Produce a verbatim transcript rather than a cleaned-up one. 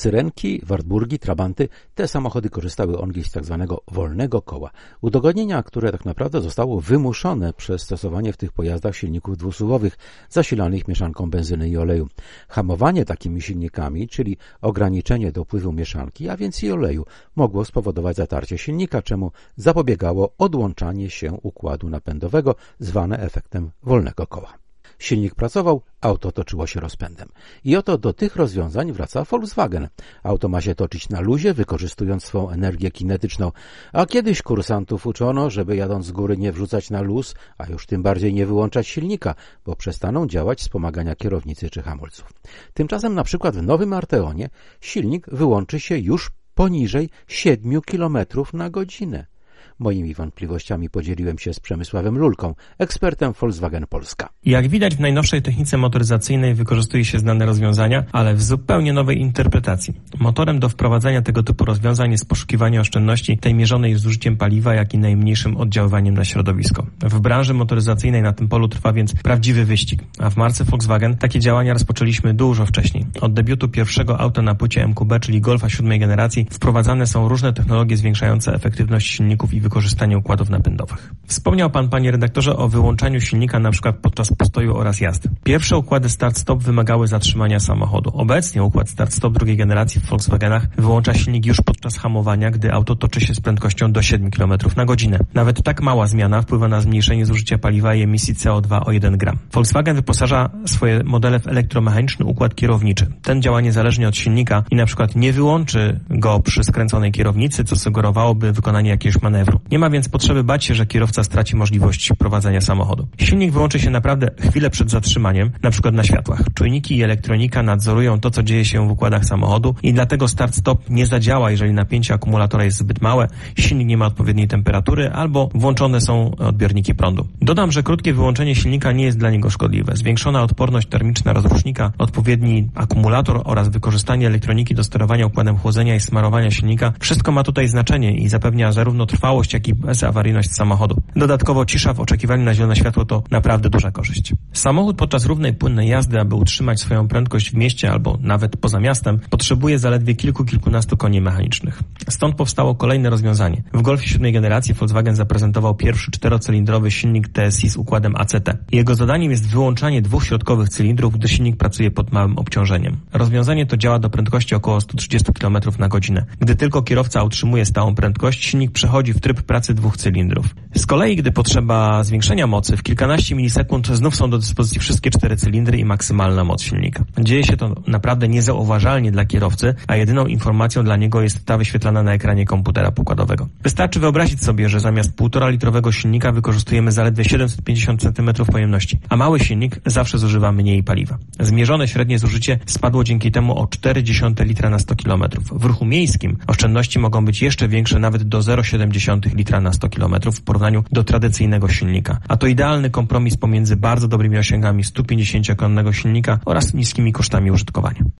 Syrenki, Wartburgi, Trabanty, te samochody korzystały ongiś z tak zwanego wolnego koła. Udogodnienia, które tak naprawdę zostało wymuszone przez stosowanie w tych pojazdach silników dwusuwowych zasilanych mieszanką benzyny i oleju. Hamowanie takimi silnikami, czyli ograniczenie dopływu mieszanki, a więc i oleju, mogło spowodować zatarcie silnika, czemu zapobiegało odłączanie się układu napędowego, zwane efektem wolnego koła. Silnik pracował, auto toczyło się rozpędem. I oto do tych rozwiązań wraca Volkswagen. Auto ma się toczyć na luzie, wykorzystując swą energię kinetyczną. A kiedyś kursantów uczono, żeby jadąc z góry nie wrzucać na luz, a już tym bardziej nie wyłączać silnika, bo przestaną działać wspomagania kierownicy czy hamulców. Tymczasem na przykład w nowym Arteonie silnik wyłączy się już poniżej siedmiu kilometrów na godzinę. Moimi wątpliwościami podzieliłem się z Przemysławem Lulką, ekspertem Volkswagen Polska. Jak widać, w najnowszej technice motoryzacyjnej wykorzystuje się znane rozwiązania, ale w zupełnie nowej interpretacji. Motorem do wprowadzania tego typu rozwiązań jest poszukiwanie oszczędności tej mierzonej zużyciem paliwa, jak i najmniejszym oddziaływaniem na środowisko. W branży motoryzacyjnej na tym polu trwa więc prawdziwy wyścig, a w marce Volkswagen takie działania rozpoczęliśmy dużo wcześniej. Od debiutu pierwszego auta na płycie M Q B, czyli Golfa siódmej generacji, wprowadzane są różne technologie zwiększające efektywność silników i wykorzystanie układów napędowych. Wspomniał Pan, Panie redaktorze, o wyłączaniu silnika na przykład podczas postoju oraz jazdy. Pierwsze układy start-stop wymagały zatrzymania samochodu. Obecnie układ start-stop drugiej generacji w Volkswagenach wyłącza silnik już podczas hamowania, gdy auto toczy się z prędkością do siedmiu kilometrów na godzinę. Nawet tak mała zmiana wpływa na zmniejszenie zużycia paliwa i emisji C O dwa o jeden gram. Volkswagen wyposaża swoje modele w elektromechaniczny układ kierowniczy. Ten działa niezależnie od silnika i na przykład nie wyłączy go przy skręconej kierownicy, co sugerowałoby wykonanie jakiegoś manewru. Nie ma więc potrzeby bać się, że kierowca straci możliwość prowadzenia samochodu. Silnik wyłączy się naprawdę chwilę przed zatrzymaniem, na przykład na światłach. Czujniki i elektronika nadzorują to, co dzieje się w układach samochodu i dlatego start-stop nie zadziała, jeżeli napięcie akumulatora jest zbyt małe, silnik nie ma odpowiedniej temperatury albo włączone są odbiorniki prądu. Dodam, że krótkie wyłączenie silnika nie jest dla niego szkodliwe. Zwiększona odporność termiczna rozrusznika, odpowiedni akumulator oraz wykorzystanie elektroniki do sterowania układem chłodzenia i smarowania silnika, wszystko ma tutaj znaczenie i zapewnia zarówno trwałość, jak i bezawaryjność samochodu. Dodatkowo cisza w oczekiwaniu na zielone światło to naprawdę duża korzyść. Samochód podczas równej, płynnej jazdy, aby utrzymać swoją prędkość w mieście albo nawet poza miastem, potrzebuje zaledwie kilku, kilkunastu koni mechanicznych. Stąd powstało kolejne rozwiązanie. W Golfie siódmej generacji Volkswagen zaprezentował pierwszy czterocylindrowy silnik T S I z układem A C T. Jego zadaniem jest wyłączanie dwóch środkowych cylindrów, gdy silnik pracuje pod małym obciążeniem. Rozwiązanie to działa do prędkości około stu trzydziestu kilometrów na godzinę. Gdy tylko kierowca utrzymuje stałą prędkość, silnik przechodzi w tryb pracy dwóch cylindrów. Z kolei, gdy potrzeba zwiększenia mocy, w kilkanaście milisekund znów są do dyspozycji wszystkie cztery cylindry i maksymalna moc silnika. Dzieje się to naprawdę niezauważalnie dla kierowcy, a jedyną informacją dla niego jest ta wyświetlana na ekranie komputera pokładowego. Wystarczy wyobrazić sobie, że zamiast półtora litrowego silnika wykorzystujemy zaledwie siedemset pięćdziesiąt centymetrów pojemności, a mały silnik zawsze zużywa mniej paliwa. Zmierzone średnie zużycie spadło dzięki temu o cztery dziesiąte litra na sto kilometrów. W ruchu miejskim oszczędności mogą być jeszcze większe, nawet do zero przecinek siedem litra na sto kilometrów w porównaniu do tradycyjnego silnika. A to idealny kompromis pomiędzy bardzo dobrymi osiągami stu pięćdziesięciokonnego silnika oraz niskimi kosztami użytkowania.